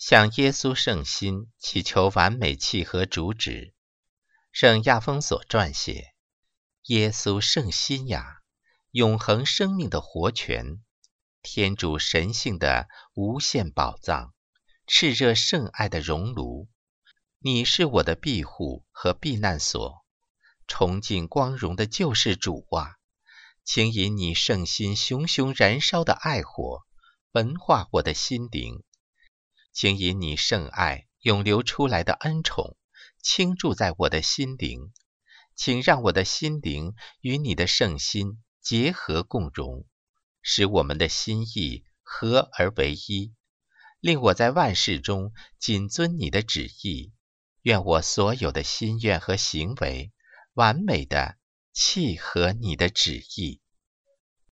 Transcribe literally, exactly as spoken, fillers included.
向耶稣圣心祈求完美契合主旨。圣亚封所撰写：耶稣圣心呀，永恒生命的活泉，天主神性的无限宝藏，炽热圣爱的熔炉，你是我的庇护和避难所，崇敬光荣的救世主啊，请以你圣心熊熊燃烧的爱火焚化我的心灵，请以你圣爱涌流出来的恩宠倾注在我的心灵，请让我的心灵与你的圣心结合共融，使我们的心意合而为一，令我在万事中谨遵你的旨意。愿我所有的心愿和行为完美地契合你的旨意。